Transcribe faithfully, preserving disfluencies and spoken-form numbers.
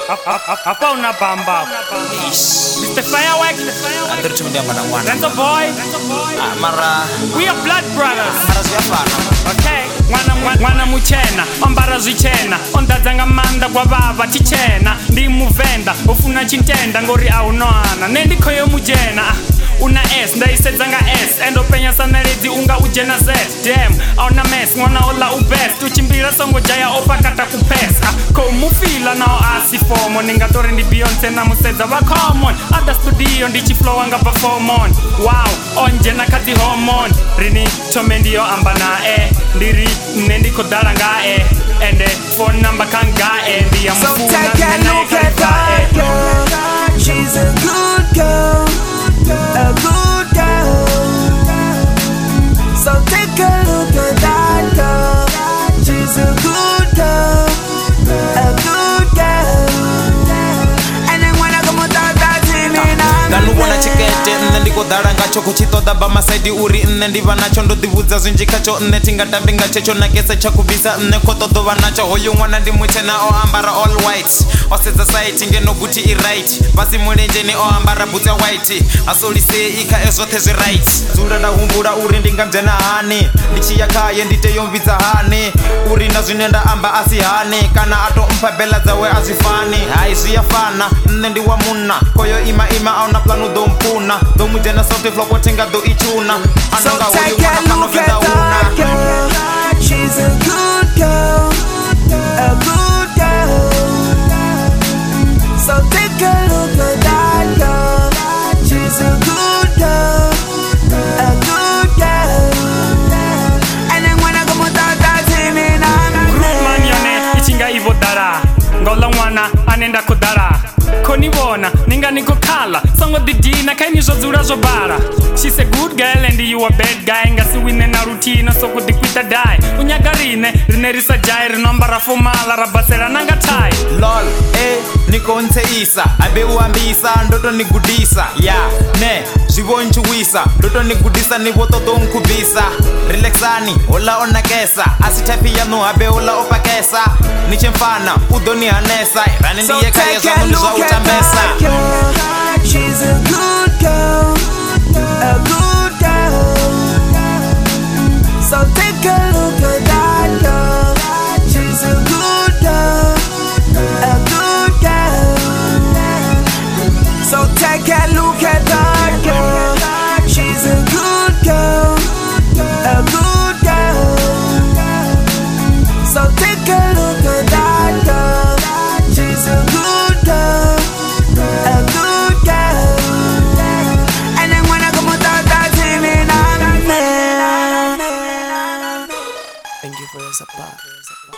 Hapa unabamba Mister Firework Renzo Boy Mara We are blood brothers Mara ziyafana Okay Mwana mwana muchena Ombara zichena Ondadzanga manda kwa baba tichena Ndi muvenda Ufuna chintenda ngori au noana Nendi koyo mujena Una S, ndaisedzanga S Endo penya sanelezi unga ujena Z Damn, auna mess, ngona ola ubest Tuchimbira songo jaya opa kata kupesa Ko mufila nao asifomo Ningatore ndi Beyonce na musedza wa common Ada studio ndichi flow anga perform on Wow, onje na kazi hormone Rini, chome ndiyo amba na e Ndiri, nendi kodala nga e Ende, phone number kanga e Ndiya mfuna, so take a look at that girl She's a good girl A good girl. So take a look at that girl. She's a good girl. A good girl. And then when I come out that team in Nganu wana chikete nne ndiko dhala ngacho kuchitoda ba masaidi uri nne ndiva nacho ndo divudza zwinji kacho nne tingatambi ngachecho na kese chakubisa nne kotodo vanacho hoyu mwana ndi mwitena o ambara all white osedza site ngeno guti I right basi mulenjeni o ambara boots ya white asolise ika ezothe zwi right dzula nda humbula uri ndingamdzena hani ndichiya khaye nditeyomvidza hani uri na zwine nda amba asi hani kana ato mpha bela dzawe azifani hai zwiyafana nne ndi wa munna koyo ima ima auna planu do mpuna do mujena sote floko tenga do ichuna ananga hoyu mwana kano venda una girl. She's a good girl. A good girl. So take a look at that girl. She's a good girl. A good girl. And then when I come out that team in Group man yone, ichinga ivo dara Ngola mwana, anenda kodara Konibona, ninga niko kala Songo didina, kaini zozura zobara She's a good girl and you a bad guy Ngasi wine na routine, soko dikwita die Unyagarine, rinerisa jai Rinombara fumala, rabasera nanga tai Lol, eh, niko nte isa Abe uambisa, ndoto nigudisa Yeah, ne, zivonchu wisa Ndoto nigudisa, nivoto donkubisa Relaxani, ola ona kesa Asitepi yanu, abe ola opa kesa Niche mfana, udoni hanesa Rani ndiye kaya zangu nizo utambesa She's a good girl. A good girl. So take a look at that girl. She's a good girl. A good girl. So take a look at that girl. She's a good girl. A good girl. So take a look at that girl. She's a good girl. A good girl. And then when I come out that team in, I'm Thank you for your support.